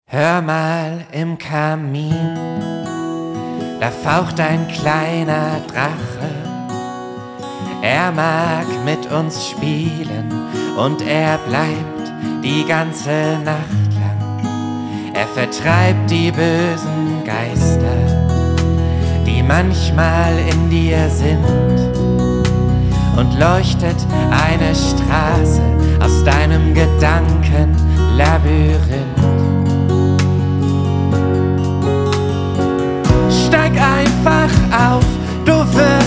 Hör mal im Kamin, da faucht ein kleiner Drache. Er mag mit uns spielen und er bleibt die ganze Nacht lang. Er vertreibt die bösen Geister, die manchmal in dir sind, und leuchtet eine Straße aus deinem Gedankenlabyrinth. Steig einfach auf, du wirst